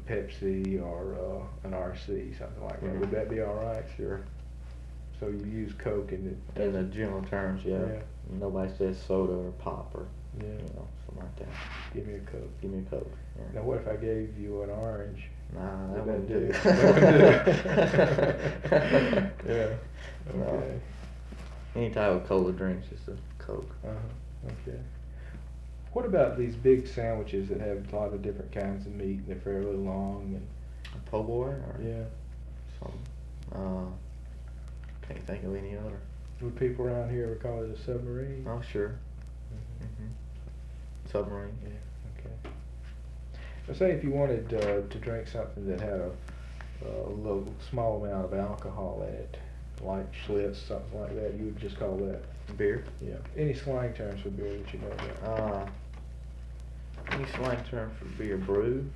Pepsi or an RC, something like that. Mhm. Would that be all right? Sure. So you use Coke and it In the doesn't. general terms, yeah. Yeah. Nobody says soda or pop or Yeah. something like that. Give me a Coke. Give me a Coke. Yeah. Now, what if I gave you an orange? Nah, Would that wouldn't do. That wouldn't do. Yeah. No. Okay. Any type of cola drinks, just a Coke. Okay. What about these big sandwiches that have a lot of different kinds of meat and they're fairly long A po' boy or and yeah? something. Can't think of any other. Would people around here ever call it a submarine? Oh, sure. Mhm. Submarine. Yeah. Okay. Now, say if you wanted to drink something that had a little small amount of alcohol in it, like Schlitz, something like that, you would just call that. Beer. Yeah. Any slang terms for beer that you know about? Any slang term for beer? Brew.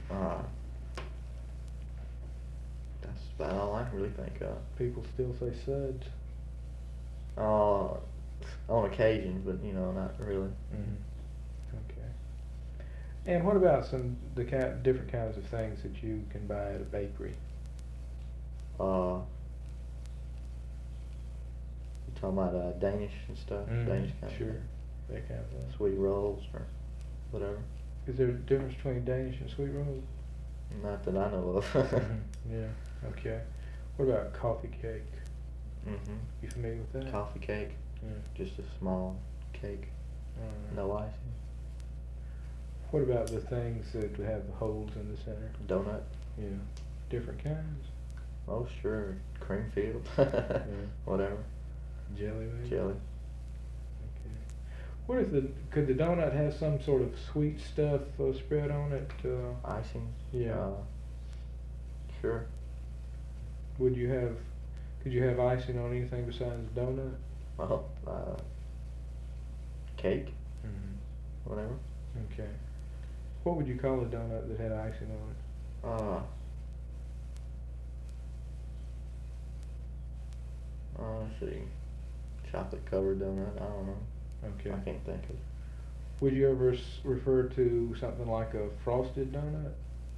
That's about all I can really think of. People still say suds. On occasion, but not really. Okay. And what about different kinds of things that you can buy at a bakery? You talking about Danish and stuff? Danish kind Sure. of That kind of thing. sweet rolls or whatever. Is there a difference between Danish and sweet rolls? Not that I know of. Yeah. Okay. What about coffee cake? Mhm. You familiar with that? Coffee cake. Yeah. Just a small cake. No icing. What about the things that have the holes in the center? Donut. Yeah. Different kinds? Oh, sure. Cream filled. Whatever. Jelly maybe? Jelly. Okay. What if could the donut have some sort of sweet stuff spread on it? Icing. Yeah. Sure. Could you have icing on anything besides donut? Well, cake. Whatever. Okay. What would you call a donut that had icing on it? Let's see. Chocolate covered donut. I don't know. Okay. I can't think of. Would you ever refer to something like a frosted donut?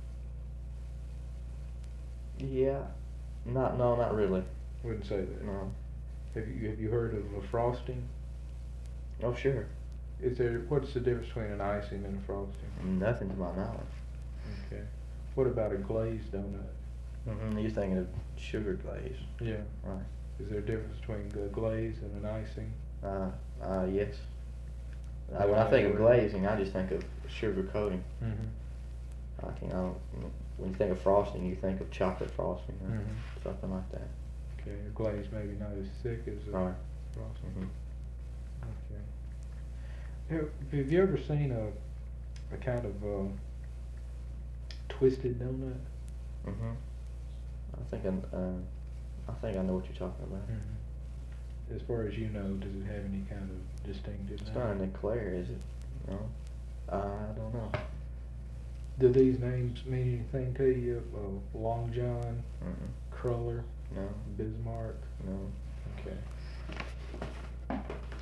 Yeah. No, not really. Wouldn't say that. No. Have you heard of a frosting? Oh, sure. What's the difference between an icing and a frosting? Nothing to my knowledge. Okay. What about a glazed donut? You're thinking of sugar glaze. Yeah. Right. Is there a difference between a glaze and an icing? Yes. When I think of glazing, I just think of sugar coating. When you think of frosting, you think of chocolate frosting or something like that. Okay, a glaze maybe not as thick as a Right. frosting. Okay. Have you ever seen a kind of twisted donut? I think I know what you're talking about. As far as you know, does it have any kind of distinctive It's name? not an eclair, is it? No. I don't know. Do these names mean anything to you? Long John, Cruller, No. Bismarck? No. Okay.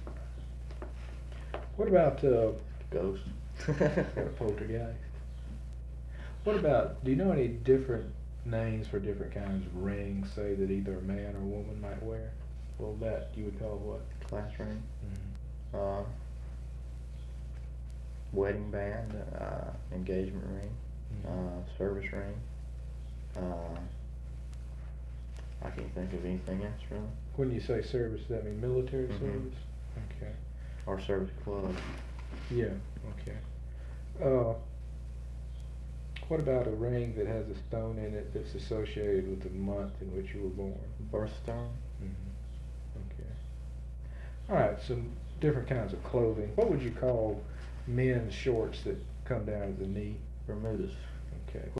What about Ghost. poltergeist? What about, do you know any different names for different kinds of rings, say, that either a man or woman might wear? Well, that you would call what? Class ring. Wedding band. Engagement ring. Service ring. I can't think of anything else really. When you say service, does that mean military service? Okay. Or service club. Yeah, okay. What about a ring that has a stone in it that's associated with the month in which you were born? Birthstone. Okay. Alright, some different kinds of clothing. What would you call men's shorts that come down to the knee? Bermudas. Okay.